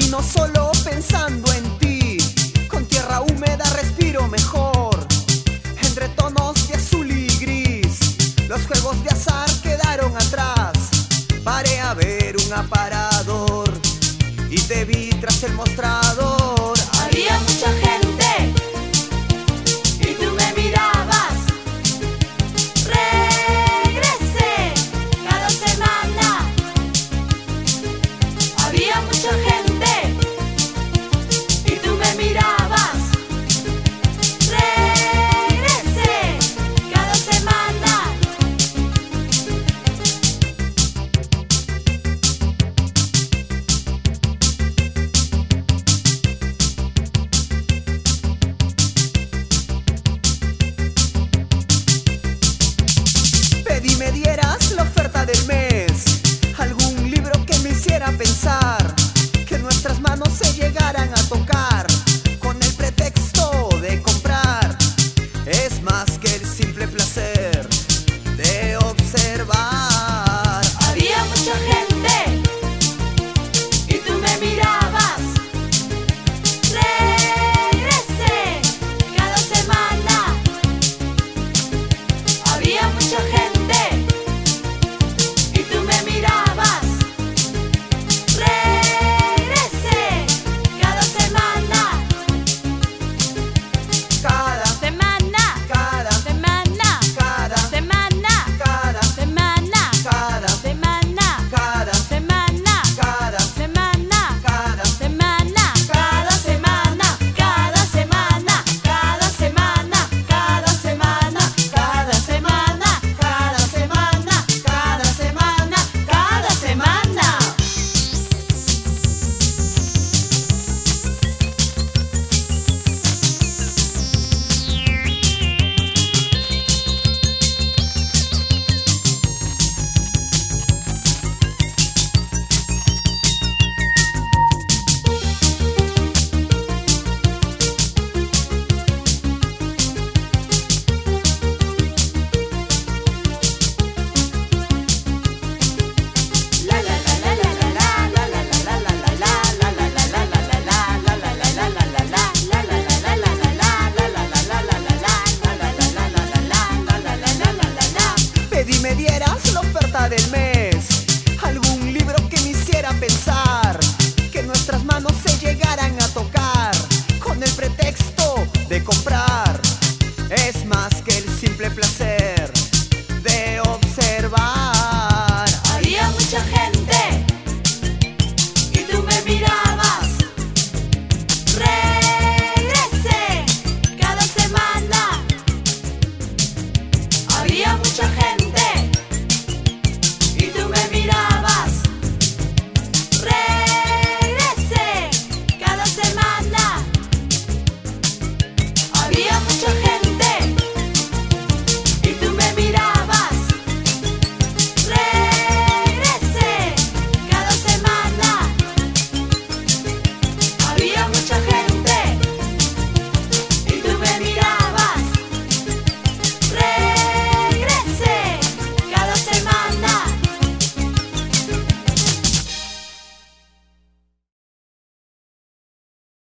camino solo pensando en ti. Con tierra húmeda respiro mejor. Entre tonos de azul y gris, los juegos de azar quedaron atrás. Paré a ver un aparador y te vi tras el mostrador. Había mucha gente y tú me mirabas. Regresé cada semana. Había mucha gente y tú me mirabas. Regresé cada semana. Pedí me dieras la oferta del mes.